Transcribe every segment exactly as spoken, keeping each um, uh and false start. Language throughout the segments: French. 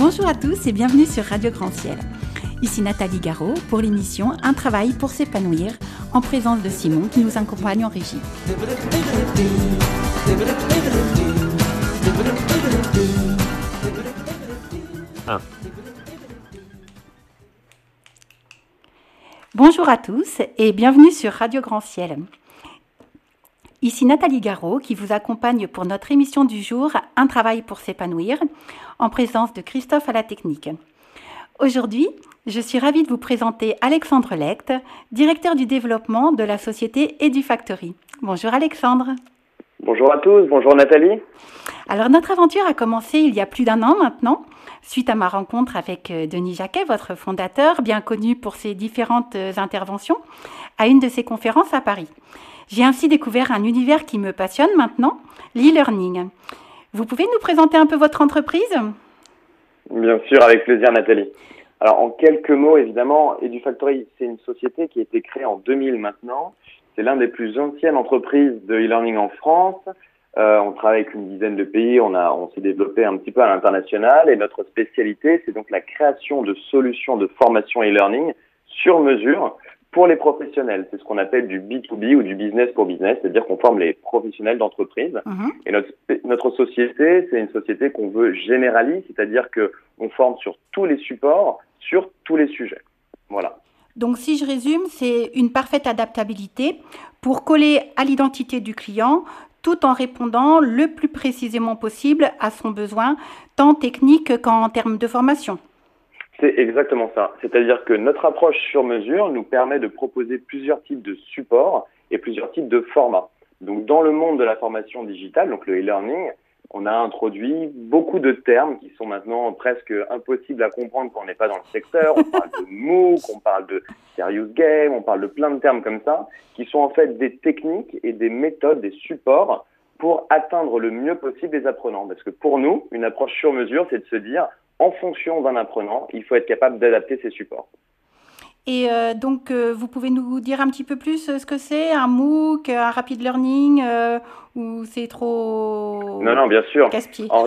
Bonjour à tous et bienvenue sur Radio Grand Ciel. Ici Nathalie Garot pour l'émission Un travail pour s'épanouir en présence de Simon qui nous accompagne en régie. Ah. Bonjour à tous et bienvenue sur Radio Grand Ciel. Ici Nathalie Garot qui vous accompagne pour notre émission du jour Un travail pour s'épanouir en présence de Christophe à la technique. Aujourd'hui, je suis ravie de vous présenter Alexandre Lecht, directeur du développement de la société EduFactory. Bonjour Alexandre. Bonjour à tous, bonjour Nathalie. Alors notre aventure a commencé il y a plus d'un an maintenant, suite à ma rencontre avec Denis Jacquet, votre fondateur, bien connu pour ses différentes interventions, à une de ses conférences à Paris. J'ai ainsi découvert un univers qui me passionne maintenant, l'e-learning. Vous pouvez nous présenter un peu votre entreprise ? Bien sûr, avec plaisir Nathalie. Alors en quelques mots, évidemment, EduFactory, c'est une société qui a été créée en deux mille maintenant. C'est l'une des plus anciennes entreprises de e-learning en France. Euh, on travaille avec une dizaine de pays, on, a, on s'est développé un petit peu à l'international et notre spécialité, c'est donc la création de solutions de formation e-learning sur mesure pour les professionnels. C'est ce qu'on appelle du B deux B ou du business pour business, c'est-à-dire qu'on forme les professionnels d'entreprise. Mmh. Et notre, notre société, c'est une société qu'on veut généraliste, c'est-à-dire qu'on forme sur tous les supports, sur tous les sujets. Voilà. Donc, si je résume, c'est une parfaite adaptabilité pour coller à l'identité du client tout en répondant le plus précisément possible à son besoin, tant technique qu'en termes de formation. C'est exactement ça. C'est-à-dire que notre approche sur mesure nous permet de proposer plusieurs types de supports et plusieurs types de formats. Donc, dans le monde de la formation digitale, donc le e-learning, on a introduit beaucoup de termes qui sont maintenant presque impossibles à comprendre quand on n'est pas dans le secteur. On parle de MOOC, on parle de Serious Game, on parle de plein de termes comme ça, qui sont en fait des techniques et des méthodes, des supports pour atteindre le mieux possible les apprenants. Parce que pour nous, une approche sur mesure, c'est de se dire, en fonction d'un apprenant, il faut être capable d'adapter ses supports. Et euh, donc, euh, vous pouvez nous dire un petit peu plus euh, ce que c'est, un MOOC, un Rapid Learning, euh, ou c'est trop Non, non, bien sûr. casse-pied. En,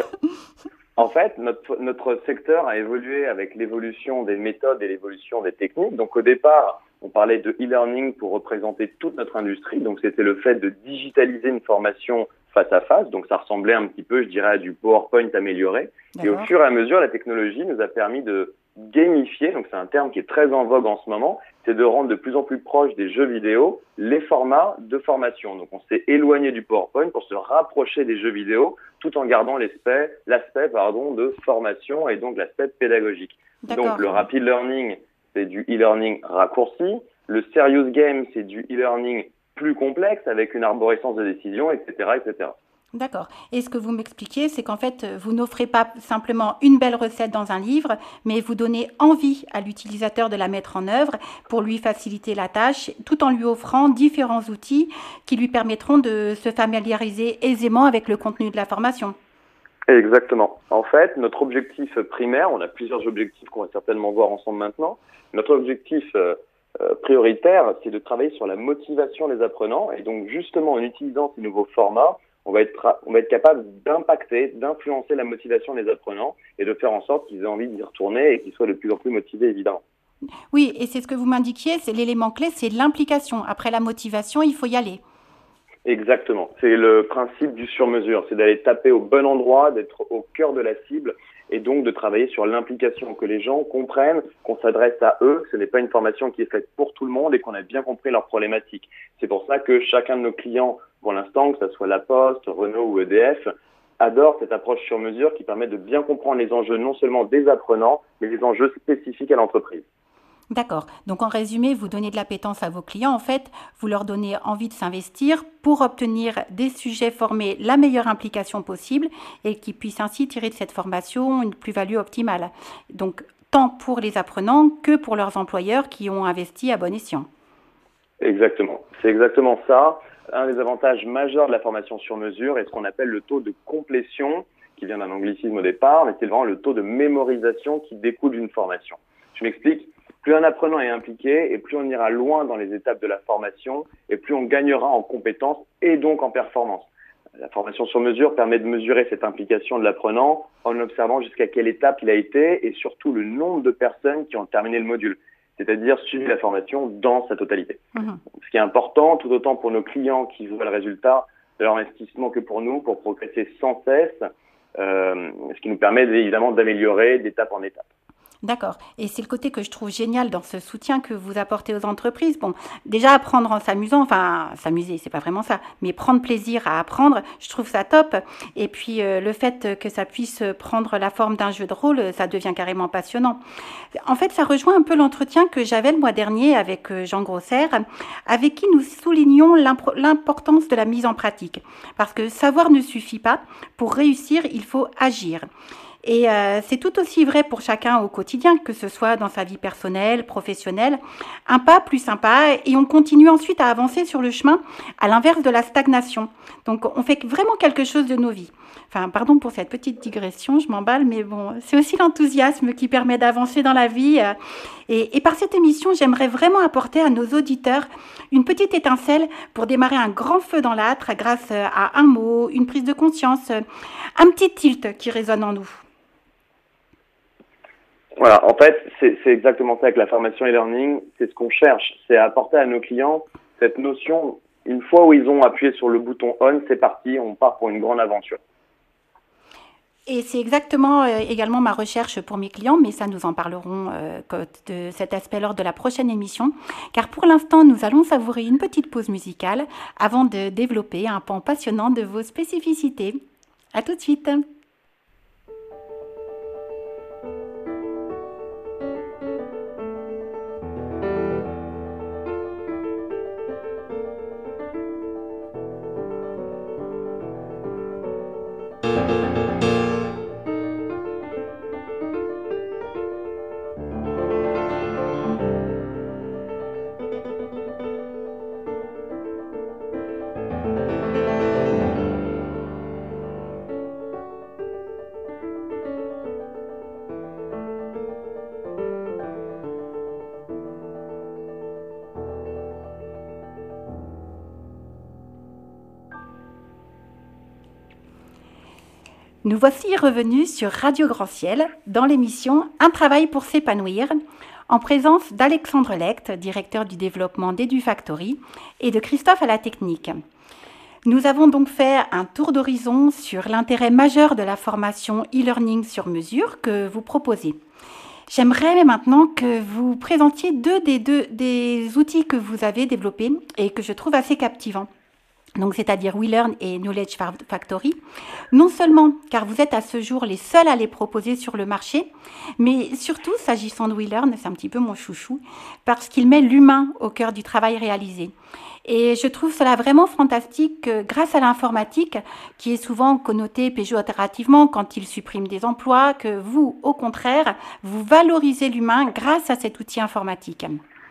en fait, notre, notre secteur a évolué avec l'évolution des méthodes et l'évolution des techniques. Donc, au départ, on parlait de e-learning pour représenter toute notre industrie. Donc, c'était le fait de digitaliser une formation face à face. Donc, ça ressemblait un petit peu, je dirais, à du PowerPoint amélioré. D'accord. Et au fur et à mesure, la technologie nous a permis de gamifier, donc c'est un terme qui est très en vogue en ce moment, c'est de rendre de plus en plus proche des jeux vidéo les formats de formation. Donc, on s'est éloigné du PowerPoint pour se rapprocher des jeux vidéo tout en gardant l'aspect, l'aspect pardon, de formation et donc l'aspect pédagogique. D'accord. Donc, le Rapid Learning, c'est du e-learning raccourci. Le Serious Game, c'est du e-learning plus complexe avec une arborescence de décision, et cetera, et cetera. D'accord. Et ce que vous m'expliquez, c'est qu'en fait, vous n'offrez pas simplement une belle recette dans un livre, mais vous donnez envie à l'utilisateur de la mettre en œuvre pour lui faciliter la tâche, tout en lui offrant différents outils qui lui permettront de se familiariser aisément avec le contenu de la formation. Exactement. En fait, notre objectif primaire, on a plusieurs objectifs qu'on va certainement voir ensemble maintenant. Notre objectif euh, euh, prioritaire, c'est de travailler sur la motivation des apprenants. Et donc, justement, en utilisant ces nouveaux formats, on va être, on va être capable d'impacter, d'influencer la motivation des apprenants et de faire en sorte qu'ils aient envie d'y retourner et qu'ils soient de plus en plus motivés, évidemment. Oui, et c'est ce que vous m'indiquiez, c'est l'élément clé, c'est l'implication. Après la motivation, il faut y aller. Exactement. C'est le principe du sur-mesure. C'est d'aller taper au bon endroit, d'être au cœur de la cible et donc de travailler sur l'implication, que les gens comprennent qu'on s'adresse à eux, que ce n'est pas une formation qui est faite pour tout le monde et qu'on a bien compris leurs problématiques. C'est pour ça que chacun de nos clients, pour l'instant, que ce soit La Poste, Renault ou E D F, adore cette approche sur mesure qui permet de bien comprendre les enjeux non seulement des apprenants, mais les enjeux spécifiques à l'entreprise. D'accord. Donc, en résumé, vous donnez de l'appétence à vos clients. En fait, vous leur donnez envie de s'investir pour obtenir des sujets formés la meilleure implication possible et qui puissent ainsi tirer de cette formation une plus-value optimale. Donc, tant pour les apprenants que pour leurs employeurs qui ont investi à bon escient. Exactement. C'est exactement ça. Un des avantages majeurs de la formation sur mesure est ce qu'on appelle le taux de complétion, qui vient d'un anglicisme au départ, mais c'est vraiment le taux de mémorisation qui découle d'une formation. Je m'explique. Plus un apprenant est impliqué et plus on ira loin dans les étapes de la formation et plus on gagnera en compétences et donc en performance. La formation sur mesure permet de mesurer cette implication de l'apprenant en observant jusqu'à quelle étape il a été et surtout le nombre de personnes qui ont terminé le module, c'est-à-dire suivi la formation dans sa totalité. Mmh. Ce qui est important, tout autant pour nos clients qui voient le résultat de leur investissement que pour nous, pour progresser sans cesse, euh, ce qui nous permet évidemment d'améliorer d'étape en étape. D'accord. Et c'est le côté que je trouve génial dans ce soutien que vous apportez aux entreprises. Bon, déjà apprendre en s'amusant, enfin s'amuser, c'est pas vraiment ça, mais prendre plaisir à apprendre, je trouve ça top. Et puis euh, le fait que ça puisse prendre la forme d'un jeu de rôle, ça devient carrément passionnant. En fait, ça rejoint un peu l'entretien que j'avais le mois dernier avec Jean Grosser, avec qui nous soulignions l'importance de la mise en pratique. Parce que savoir ne suffit pas. Pour réussir, il faut agir. Et euh, c'est tout aussi vrai pour chacun au quotidien, que ce soit dans sa vie personnelle, professionnelle. Un pas plus sympa et on continue ensuite à avancer sur le chemin à l'inverse de la stagnation. Donc on fait vraiment quelque chose de nos vies. Enfin, pardon pour cette petite digression, je m'emballe, mais bon, c'est aussi l'enthousiasme qui permet d'avancer dans la vie. Et, et par cette émission, j'aimerais vraiment apporter à nos auditeurs une petite étincelle pour démarrer un grand feu dans l'âtre grâce à un mot, une prise de conscience, un petit tilt qui résonne en nous. Voilà, en fait, c'est, c'est exactement ça avec la formation e-learning, c'est ce qu'on cherche, c'est apporter à nos clients cette notion, une fois où ils ont appuyé sur le bouton on, c'est parti, on part pour une grande aventure. Et c'est exactement euh, également ma recherche pour mes clients, mais ça nous en parlerons euh, de cet aspect lors de la prochaine émission, car pour l'instant nous allons savourer une petite pause musicale avant de développer un pan passionnant de vos spécificités. À tout de suite. Nous voici revenus sur Radio Grand Ciel dans l'émission Un travail pour s'épanouir, en présence d'Alexandre Lecht, directeur du développement d'EduFactory, et de Christophe à la technique. Nous avons donc fait un tour d'horizon sur l'intérêt majeur de la formation e-learning sur mesure que vous proposez. J'aimerais maintenant que vous présentiez deux des, deux des outils que vous avez développés et que je trouve assez captivants. Donc, c'est-à-dire WeLearn et Knowledge Factory, non seulement car vous êtes à ce jour les seuls à les proposer sur le marché, mais surtout, s'agissant de WeLearn, c'est un petit peu mon chouchou, parce qu'il met l'humain au cœur du travail réalisé. Et je trouve cela vraiment fantastique que grâce à l'informatique, qui est souvent connotée péjorativement quand il supprime des emplois, que vous, au contraire, vous valorisez l'humain grâce à cet outil informatique.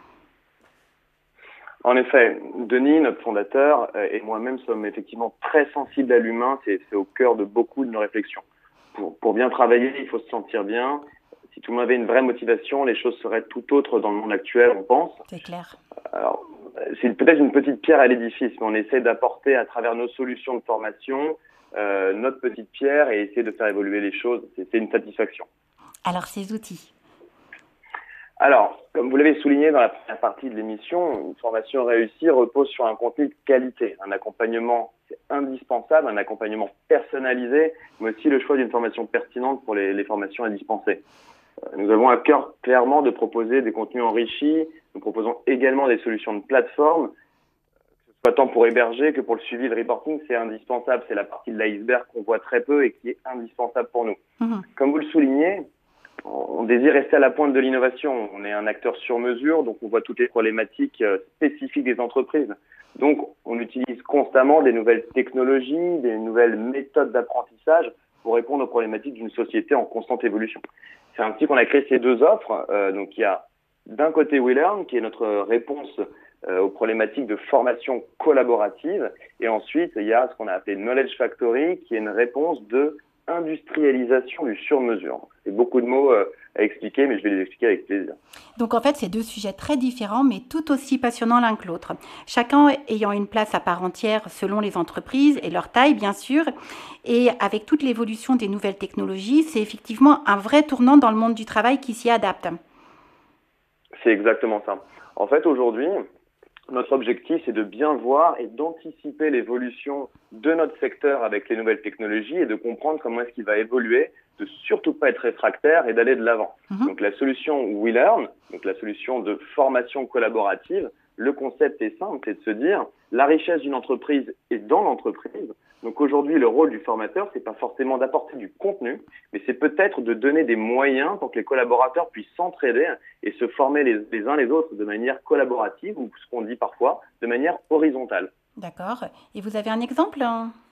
En effet, Denis, notre fondateur, et moi-même sommes effectivement très sensibles à l'humain, c'est, c'est au cœur de beaucoup de nos réflexions. Pour, pour bien travailler, il faut se sentir bien. Si tout le monde avait une vraie motivation, les choses seraient tout autres dans le monde actuel, on pense. C'est clair. Alors, c'est peut-être une petite pierre à l'édifice, mais on essaie d'apporter à travers nos solutions de formation euh, notre petite pierre et essayer de faire évoluer les choses. C'est, c'est une satisfaction. Alors, ces outils. Alors, comme vous l'avez souligné dans la première partie de l'émission, une formation réussie repose sur un contenu de qualité. Un accompagnement, c'est indispensable, un accompagnement personnalisé, mais aussi le choix d'une formation pertinente pour les, les formations à dispenser. Nous avons à cœur clairement de proposer des contenus enrichis. Nous proposons également des solutions de plateforme, que ce soit tant pour héberger que pour le suivi et le reporting, c'est indispensable. C'est la partie de l'iceberg qu'on voit très peu et qui est indispensable pour nous. Mmh. Comme vous le soulignez, on désire rester à la pointe de l'innovation. On est un acteur sur mesure, donc on voit toutes les problématiques spécifiques des entreprises. Donc, on utilise constamment des nouvelles technologies, des nouvelles méthodes d'apprentissage pour répondre aux problématiques d'une société en constante évolution. C'est ainsi qu'on a créé ces deux offres. Euh, donc, il y a d'un côté WeLearn, qui est notre réponse euh, aux problématiques de formation collaborative. Et ensuite, il y a ce qu'on a appelé Knowledge Factory, qui est une réponse de industrialisation du sur-mesure. C'est beaucoup de mots euh, à expliquer, mais je vais les expliquer avec plaisir. Donc en fait, c'est deux sujets très différents, mais tout aussi passionnants l'un que l'autre. Chacun ayant une place à part entière selon les entreprises et leur taille, bien sûr. Et avec toute l'évolution des nouvelles technologies, c'est effectivement un vrai tournant dans le monde du travail qui s'y adapte. C'est exactement ça. En fait, aujourd'hui, notre objectif, c'est de bien voir et d'anticiper l'évolution de notre secteur avec les nouvelles technologies et de comprendre comment est-ce qu'il va évoluer, de surtout pas être réfractaire et d'aller de l'avant. Mmh. Donc la solution WeLearn, donc la solution de formation collaborative, le concept est simple, c'est de se dire la richesse d'une entreprise est dans l'entreprise. Donc aujourd'hui, le rôle du formateur, c'est pas forcément d'apporter du contenu, mais c'est peut-être de donner des moyens pour que les collaborateurs puissent s'entraider et se former les, les uns les autres de manière collaborative ou ce qu'on dit parfois de manière horizontale. D'accord. Et vous avez un exemple ?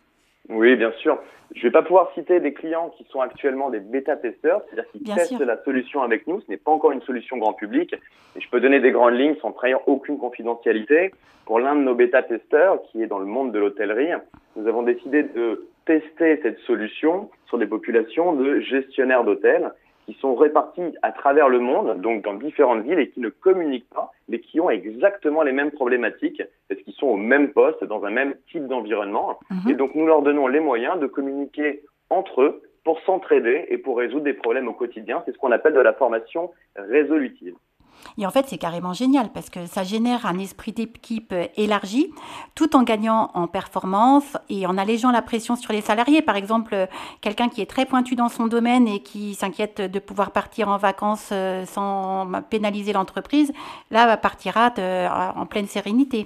Oui, bien sûr. Je ne vais pas pouvoir citer des clients qui sont actuellement des bêta-testeurs, c'est-à-dire qui bien testent sûr. La solution avec nous. Ce n'est pas encore une solution grand public. Et je peux donner des grandes lignes sans trahir aucune confidentialité. Pour l'un de nos bêta-testeurs, qui est dans le monde de l'hôtellerie, nous avons décidé de tester cette solution sur des populations de gestionnaires d'hôtels qui sont répartis à travers le monde, donc dans différentes villes, et qui ne communiquent pas, mais qui ont exactement les mêmes problématiques, parce qu'ils sont au même poste, dans un même type d'environnement. Mmh. Et donc, nous leur donnons les moyens de communiquer entre eux pour s'entraider et pour résoudre des problèmes au quotidien. C'est ce qu'on appelle de la formation résolutive. Et en fait, c'est carrément génial parce que ça génère un esprit d'équipe élargi tout en gagnant en performance et en allégeant la pression sur les salariés. Par exemple, quelqu'un qui est très pointu dans son domaine et qui s'inquiète de pouvoir partir en vacances sans pénaliser l'entreprise, là, partira de, en pleine sérénité.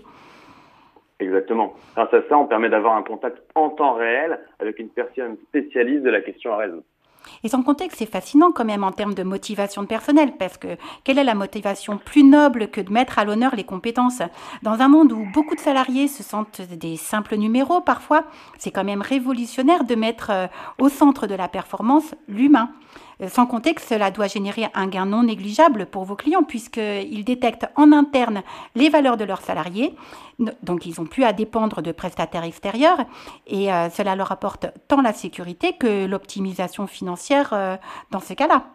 Exactement. Grâce à ça, on permet d'avoir un contact en temps réel avec une personne spécialiste de la question à résoudre. Et sans compter que c'est fascinant quand même en termes de motivation de personnel, parce que quelle est la motivation plus noble que de mettre à l'honneur les compétences ? Dans un monde où beaucoup de salariés se sentent des simples numéros parfois, c'est quand même révolutionnaire de mettre au centre de la performance l'humain. Sans compter que cela doit générer un gain non négligeable pour vos clients puisqu'ils détectent en interne les valeurs de leurs salariés, donc ils n'ont plus à dépendre de prestataires extérieurs et euh, cela leur apporte tant la sécurité que l'optimisation financière euh, dans ce cas-là.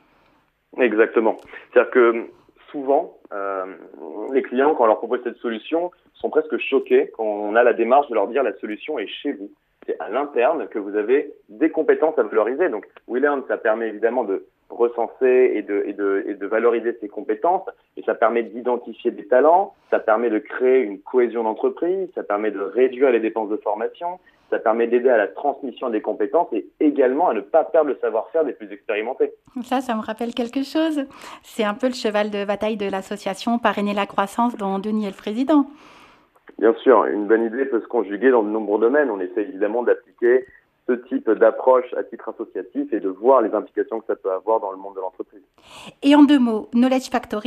Exactement. C'est-à-dire que souvent, euh, les clients, quand on leur propose cette solution, sont presque choqués quand on a la démarche de leur dire la solution est chez vous. C'est à l'interne que vous avez des compétences à valoriser. Donc, WeLearn, ça permet évidemment de recenser et de, et de, et de valoriser ces compétences, et ça permet d'identifier des talents, ça permet de créer une cohésion d'entreprise, ça permet de réduire les dépenses de formation, ça permet d'aider à la transmission des compétences et également à ne pas perdre le savoir-faire des plus expérimentés. Ça, ça me rappelle quelque chose. C'est un peu le cheval de bataille de l'association Parrainer la croissance dont Denis est le président. Bien sûr, une bonne idée peut se conjuguer dans de nombreux domaines. On essaie évidemment d'appliquer ce type d'approche à titre associatif et de voir les implications que ça peut avoir dans le monde de l'entreprise. Et en deux mots, Knowledge Factory ?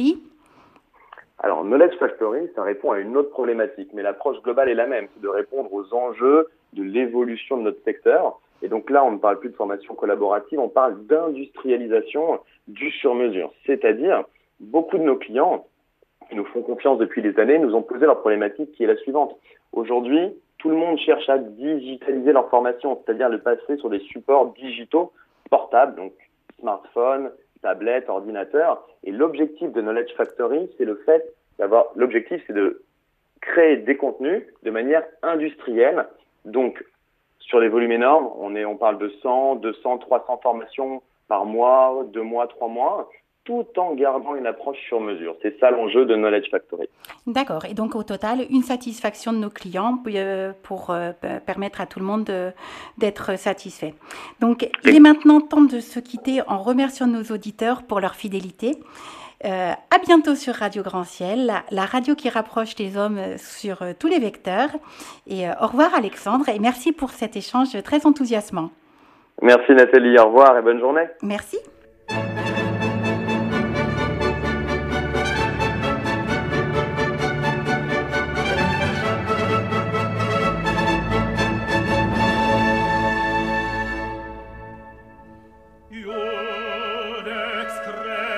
Alors, Knowledge Factory, ça répond à une autre problématique, mais l'approche globale est la même, c'est de répondre aux enjeux de l'évolution de notre secteur. Et donc là, on ne parle plus de formation collaborative, on parle d'industrialisation du sur-mesure. C'est-à-dire, beaucoup de nos clients qui nous font confiance depuis des années, nous ont posé leur problématique qui est la suivante. Aujourd'hui, tout le monde cherche à digitaliser leur formation, c'est-à-dire le passer sur des supports digitaux portables, donc smartphone, tablette, ordinateur. Et l'objectif de Knowledge Factory, c'est le fait d'avoir, l'objectif, c'est de créer des contenus de manière industrielle. Donc, sur des volumes énormes, on est, on parle de cent, deux cents, trois cents formations par mois, deux mois, trois mois, tout en gardant une approche sur mesure. C'est ça l'enjeu de Knowledge Factory. D'accord. Et donc, au total, une satisfaction de nos clients pour euh, permettre à tout le monde de, d'être satisfait. Donc, il est maintenant temps de se quitter en remerciant nos auditeurs pour leur fidélité. Euh, à bientôt sur Radio Grand Ciel, la, la radio qui rapproche les hommes sur euh, tous les vecteurs. Et euh, au revoir Alexandre et merci pour cet échange très enthousiasmant. Merci Nathalie, au revoir et bonne journée. Merci. Io